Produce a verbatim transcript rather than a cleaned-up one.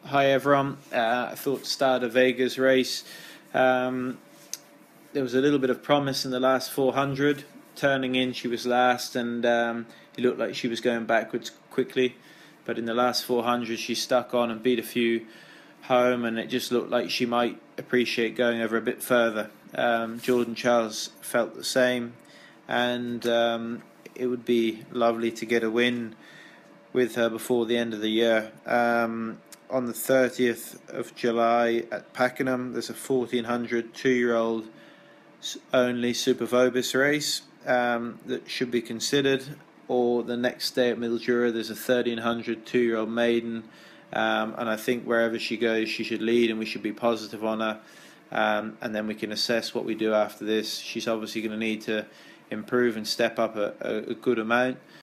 Hi everyone. Uh, I thought to start a Vegas race. Um, there was a little bit of promise in the last four hundred. Turning in, she was last, and um, it looked like she was going backwards quickly. But in the last four hundred, she stuck on and beat a few home, and it just looked like she might appreciate going over a bit further. Um, Jordan Charles felt the same, and um, it would be lovely to get a win with her before the end of the year. Um, on the thirtieth of July at Pakenham, there's a fourteen hundred two-year-old only Super Vobis race um, that should be considered. Or the next day at Mildura, there's a thirteen hundred two-year-old maiden. Um, and I think wherever she goes, she should lead, and we should be positive on her. Um, and then we can assess what we do after this. She's obviously going to need to improve and step up a, a, a good amount.